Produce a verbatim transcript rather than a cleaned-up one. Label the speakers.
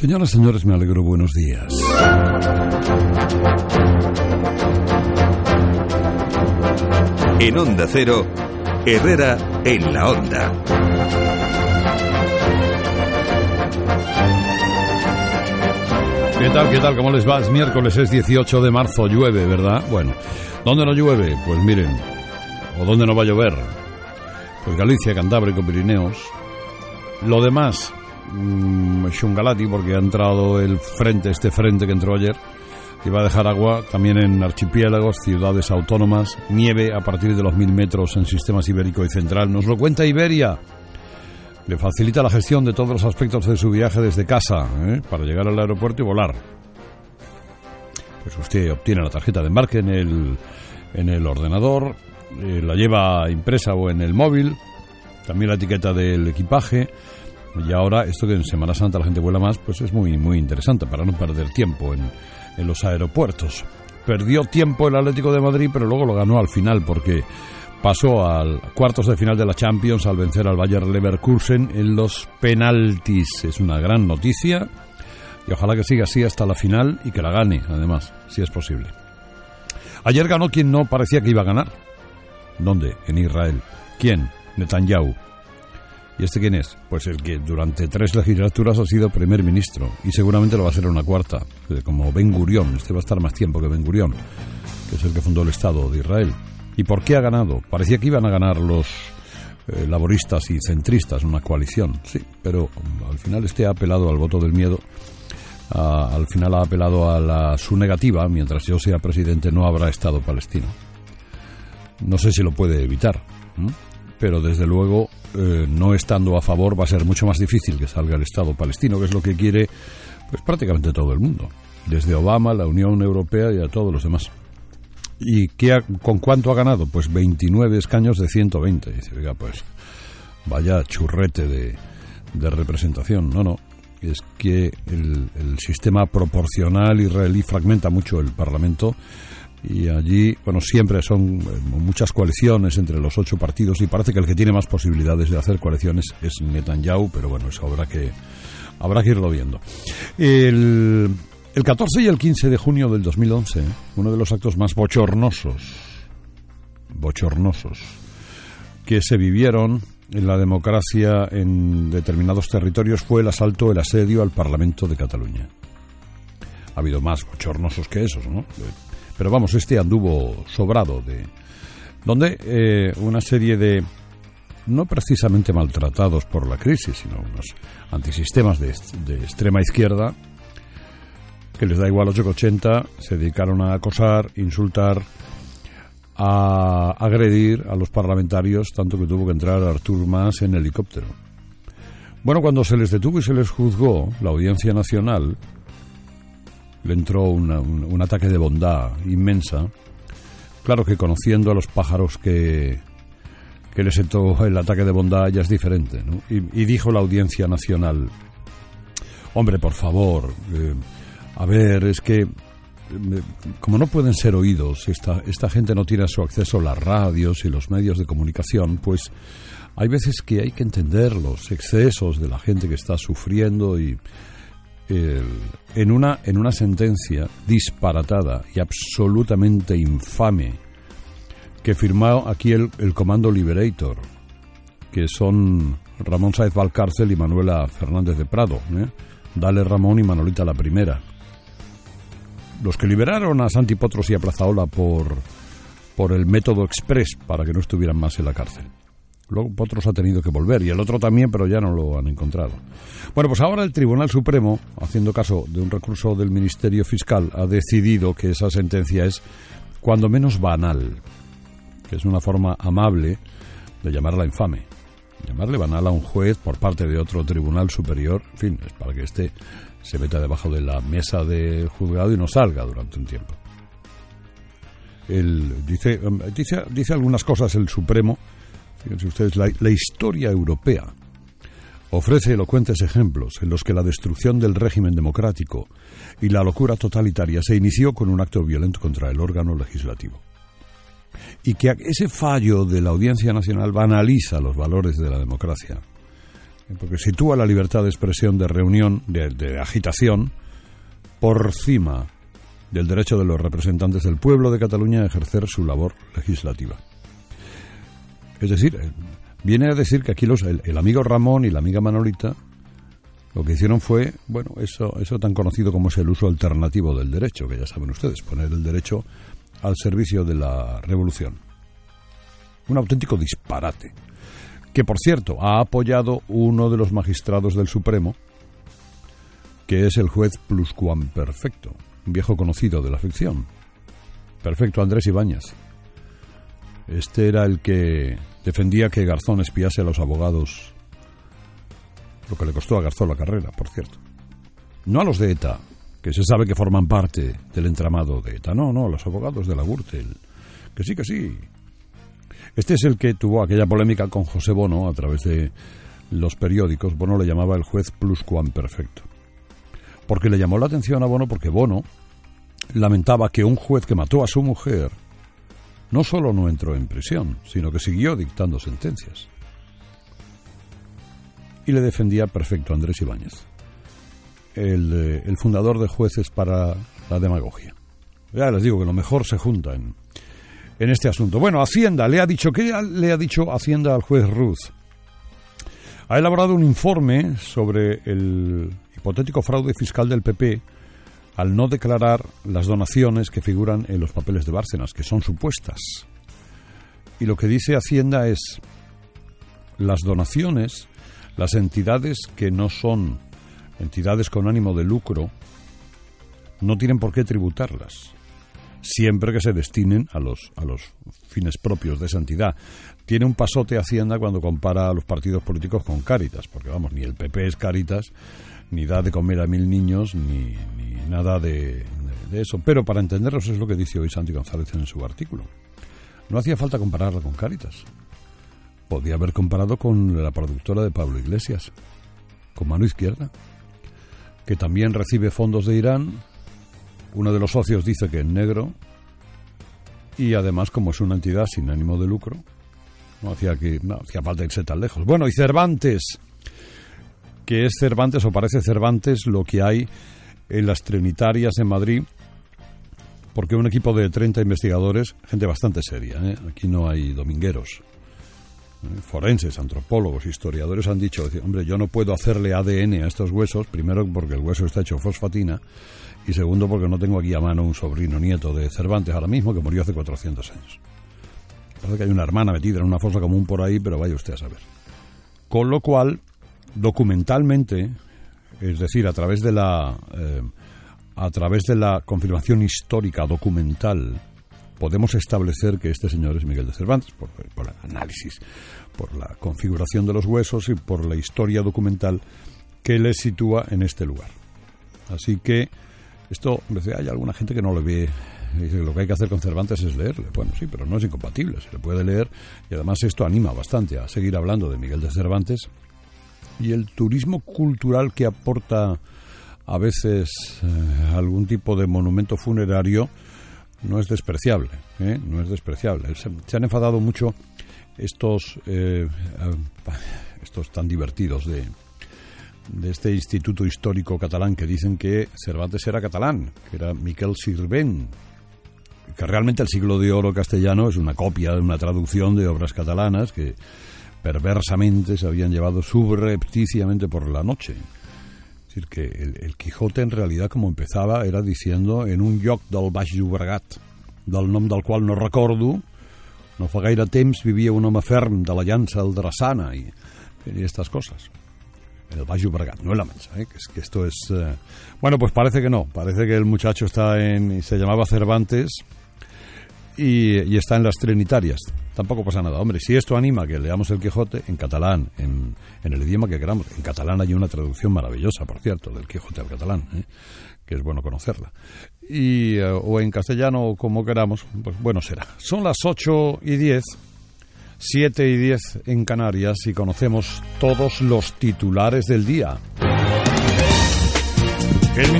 Speaker 1: Señoras y señores, me alegro, buenos días.
Speaker 2: En Onda Cero, Herrera en la Onda.
Speaker 1: ¿Qué tal, qué tal? ¿Cómo les va? Es miércoles, es dieciocho de marzo, llueve, ¿verdad? Bueno, ¿dónde no llueve? Pues miren, ¿o dónde no va a llover? Pues Galicia, Cantábrico, Pirineos. Lo demás, mmm, Xungalati, porque ha entrado el frente, este frente que entró ayer, y va a dejar agua también en archipiélagos, ciudades autónomas, nieve a partir de los mil metros en sistemas ibérico y central. Nos lo cuenta Iberia. Le facilita la gestión de todos los aspectos de su viaje desde casa, ¿eh? para llegar al aeropuerto y volar. Pues usted obtiene la tarjeta de embarque en el, en el ordenador, eh, la lleva impresa o en el móvil, también la etiqueta del equipaje. Y ahora, esto que en Semana Santa la gente vuela más, pues es muy, muy interesante para no perder tiempo en, en los aeropuertos. Perdió tiempo el Atlético de Madrid, pero luego lo ganó al final porque pasó al cuartos de final de la Champions al vencer al Bayer Leverkusen en los penaltis. Es una gran noticia y ojalá que siga así hasta la final y que la gane, además, si es posible. Ayer ganó quien no parecía que iba a ganar. ¿Dónde? En Israel. ¿Quién? Netanyahu. ¿Y este quién es? Pues el que durante tres legislaturas ha sido primer ministro y seguramente lo va a ser una cuarta, como Ben Gurión. Este va a estar más tiempo que Ben Gurión, que es el que fundó el Estado de Israel. ¿Y por qué ha ganado? Parecía que iban a ganar los eh, laboristas y centristas, una coalición, sí, pero al final este ha apelado al voto del miedo, a, al final ha apelado a la, su negativa, mientras yo sea presidente no habrá Estado palestino. No sé si lo puede evitar, ¿eh? pero desde luego, eh, no estando a favor, va a ser mucho más difícil que salga el Estado palestino, que es lo que quiere pues prácticamente todo el mundo, desde Obama, la Unión Europea y a todos los demás. ¿Y qué ha, con cuánto ha ganado? Pues veintinueve escaños de ciento veinte. Dice, oiga, pues vaya churrete de, de representación. No, no, es que el, el sistema proporcional israelí fragmenta mucho el Parlamento y allí, bueno, siempre son muchas coaliciones entre los ocho partidos y parece que el que tiene más posibilidades de hacer coaliciones es Netanyahu, pero bueno, eso habrá que, habrá que irlo viendo. El... El catorce y el quince de junio del dos mil once, uno de los actos más bochornosos, bochornosos, que se vivieron en la democracia en determinados territorios fue el asalto, el asedio al Parlamento de Cataluña. Ha habido más bochornosos que esos, ¿no? Pero vamos, este anduvo sobrado de... donde eh, una serie de, no precisamente maltratados por la crisis, sino unos antisistemas de, de extrema izquierda, que les da igual ocho ochenta, se dedicaron a acosar, insultar, a agredir a los parlamentarios, tanto que tuvo que entrar Artur Mas en helicóptero. Bueno, cuando se les detuvo y se les juzgó, la Audiencia Nacional, le entró una, un, un ataque de bondad inmensa. Claro que conociendo a los pájaros que, que les entró el ataque de bondad ya es diferente, ¿no? Y, y dijo la Audiencia Nacional, hombre, por favor... Eh, A ver, es que como no pueden ser oídos, esta, esta gente no tiene a su acceso a las radios y los medios de comunicación, pues hay veces que hay que entender los excesos de la gente que está sufriendo y eh, en una en una sentencia disparatada y absolutamente infame que firmó aquí el, el Comando Liberator, que son Ramón Sáez Valcárcel y Manuela Fernández de Prado, ¿eh? Dale Ramón y Manolita la Primera. Los que liberaron a Santi Potros y a Plazaola por, por el método express para que no estuvieran más en la cárcel. Luego Potros ha tenido que volver y el otro también, pero ya no lo han encontrado. Bueno, pues ahora el Tribunal Supremo, haciendo caso de un recurso del Ministerio Fiscal, ha decidido que esa sentencia es cuando menos banal, que es una forma amable de llamarla infame. Llamarle banal a un juez por parte de otro tribunal superior, en fin, es para que esté... se meta debajo de la mesa del juzgado y no salga durante un tiempo. El, dice, dice, dice algunas cosas el Supremo. Fíjense ustedes, la, la historia europea ofrece elocuentes ejemplos en los que la destrucción del régimen democrático y la locura totalitaria se inició con un acto violento contra el órgano legislativo. Y que ese fallo de la Audiencia Nacional banaliza los valores de la democracia. porque sitúa la libertad de expresión, de reunión, de, de agitación, por encima del derecho de los representantes del pueblo de Cataluña a ejercer su labor legislativa. Es decir, viene a decir que aquí los, el, el amigo Ramón y la amiga Manolita lo que hicieron fue, bueno, eso, eso tan conocido como es el uso alternativo del derecho, que ya saben ustedes, poner el derecho al servicio de la revolución. Un auténtico disparate, que por cierto ha apoyado uno de los magistrados del Supremo, que es el juez pluscuamperfecto, un viejo conocido de la ficción, Perfecto Andrés Ibáñez. Este era el que defendía que Garzón espiase a los abogados, lo que le costó a Garzón la carrera, por cierto. No a los de ETA, que se sabe que forman parte del entramado de ETA, no, no, a los abogados de la Gürtel, que sí, que sí. Este es el que tuvo aquella polémica con José Bono a través de los periódicos. Bono le llamaba el juez pluscuamperfecto. Porque le llamó la atención a Bono porque Bono lamentaba que un juez que mató a su mujer no solo no entró en prisión, sino que siguió dictando sentencias. Y le defendía perfecto Andrés Ibáñez, el, el fundador de Jueces para la Demagogia. Ya les digo que lo mejor se junta en, en este asunto. Bueno, Hacienda le ha dicho, ¿qué le ha dicho Hacienda al juez Ruz? Ha elaborado un informe sobre el hipotético fraude fiscal del P P al no declarar las donaciones que figuran en los papeles de Bárcenas, que son supuestas. Y lo que dice Hacienda es: las donaciones, las entidades que no son entidades con ánimo de lucro, no tienen por qué tributarlas, siempre que se destinen a los, a los fines propios de esa entidad. Tiene un pasote Hacienda cuando compara a los partidos políticos con Cáritas, porque vamos, ni el P P es Cáritas, ni da de comer a mil niños, ni, ni nada de, de, de eso. Pero para entenderlos es lo que dice hoy Santi González en su artículo. No hacía falta compararla con Cáritas. Podía haber comparado con la productora de Pablo Iglesias, con Mano Izquierda, que también recibe fondos de Irán. Uno de los socios dice que en negro, y además, como es una entidad sin ánimo de lucro, no hacía, que, no hacía falta irse tan lejos. Bueno, y Cervantes, que es Cervantes, o parece Cervantes, lo que hay en las Trinitarias en Madrid, porque un equipo de treinta investigadores, gente bastante seria, ¿eh? Aquí no hay domingueros, ¿eh? Forenses, antropólogos, historiadores han dicho, hombre, yo no puedo hacerle A D N a estos huesos, primero porque el hueso está hecho fosfatina, y segundo porque no tengo aquí a mano un sobrino nieto de Cervantes ahora mismo que murió hace cuatrocientos años. Parece que hay una hermana metida en una fosa común por ahí, pero vaya usted a saber. Con lo cual, documentalmente, es decir, a través de la eh, a través de la confirmación histórica documental, podemos establecer que este señor es Miguel de Cervantes, por, por el análisis, por la configuración de los huesos y por la historia documental que le sitúa en este lugar. Así que esto, hay alguna gente que no le ve, dice que lo que hay que hacer con Cervantes es leerle. Bueno, sí, pero no es incompatible, se le puede leer, y además esto anima bastante a seguir hablando de Miguel de Cervantes. Y el turismo cultural que aporta a veces eh, algún tipo de monumento funerario no es despreciable, ¿eh? No es despreciable. Se, se han enfadado mucho estos eh, estos tan divertidos de, de este Instituto Histórico Catalán, que dicen que Cervantes era catalán, que era Miquel Sirvent, que realmente el Siglo de Oro castellano es una copia de una traducción de obras catalanas que perversamente se habían llevado subrepticiamente por la noche. Es decir, que el, el Quijote en realidad, como empezaba, era diciendo en un lloc del Baix Llobregat, del nom del qual no recordo, no fa gaire temps vivia un home ferm de la llança al Drassana, y, y estas cosas. En el Baix Llobregat, no en la Mancha, ¿eh? que, es, que esto es... Eh... Bueno, pues parece que no, parece que el muchacho está en... se llamaba Cervantes y, y está en las Trinitarias. Tampoco pasa nada. Hombre, si esto anima a que leamos el Quijote en catalán, en, en el idioma que queramos. En catalán hay una traducción maravillosa, por cierto, del Quijote al catalán, ¿eh? que es bueno conocerla. Y, uh, o en castellano, o como queramos, pues bueno será. Son las ocho y diez, siete y diez en Canarias, y conocemos todos los titulares del día.